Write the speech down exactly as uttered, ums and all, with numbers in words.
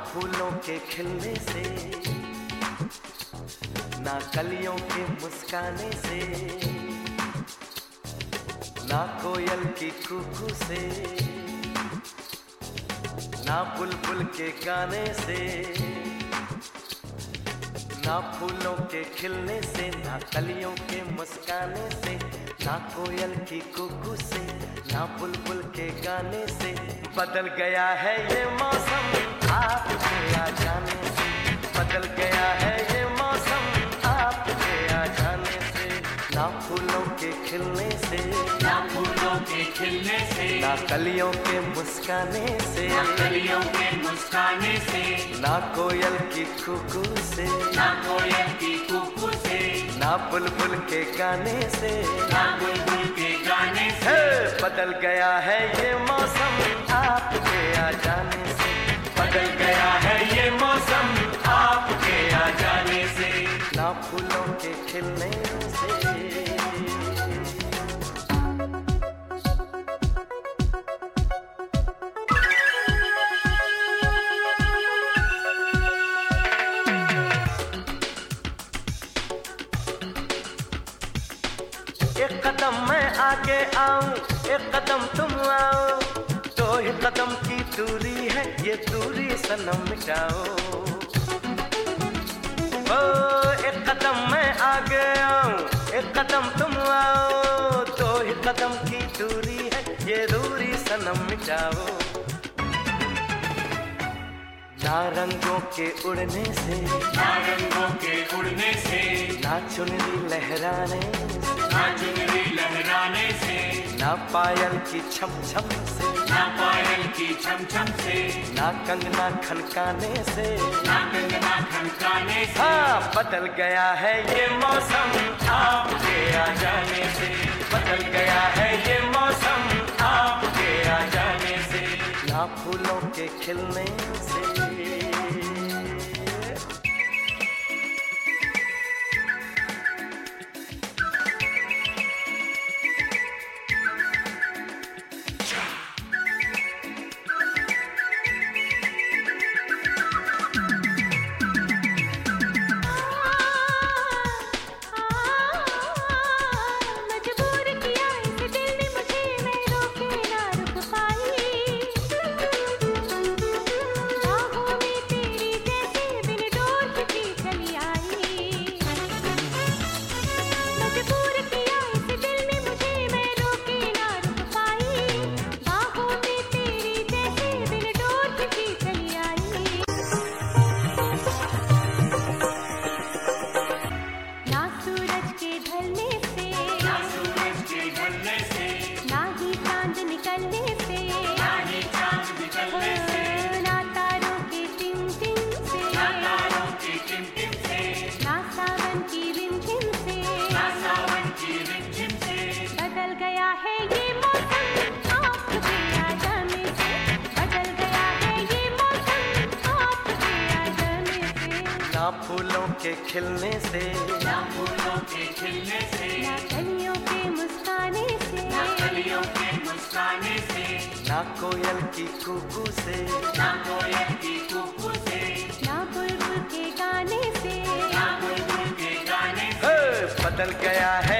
फूलों के खिलने से, ना कलियों के मुस्काने से, ना कोयल की कूकू से, ना बुलबुल के गाने से, ना फूलों के खिलने से, ना कलियों के मुस्काने से, ना कोयल की कूकू से, ना बुलबुल के गाने से। बदल गया है ये मौसम आपके आ जाने से, बदल गया है ये मौसम आपके आ जाने से। ना फूलों के खिलने से, ना फूलों के खिलने से, ना कलियों के मुस्काने से, ना कलियों के मुस्काने से, ना कोयल की कूकू से, ना कोयल की कूकू से, ना बुलबुल के गाने से, ना बुलबुल के गाने से। हे, बदल गया है ये मौसम आपके आ जाने से, बदल गया है ये मौसम आपके आ जाने से। ना फूलों के खिलने से। एक कदम मैं आगे आऊं, एक कदम तुम आओ, दो ही कदम की दूरी है, ये दूरी सनम मिटाओ। ओ एक कदम मैं आगे आऊं, एक कदम तुम आओ, दो ही कदम की दूरी है, ये दूरी सनम मिटाओ। ना रंगों के उड़ने से, ना रंगों के उड़ने से, ना चुनरी लहराने से, ना चुनरी लहराने से, ना पायल की छम छम से, ना पायल की छम छम से, ना कंगना खनकाने से, ना कंगना खनकाने से। हाँ, बदल गया है ये मौसम आपके आ जाने से, बदल गया है ये मौसम आपके आ जाने से। ना फूलों के खिलने से। ना फूलों के खिलने से, ना फूलों के खिलने से, ना कलियों के मुस्काने से, ना कलियों के मुस्काने से, ना कोयल की कूकू से, ना कोयल की कूकू से, ना बुलबुल के गाने से। ना बुलबुल के गाने से। हे, बदल गया है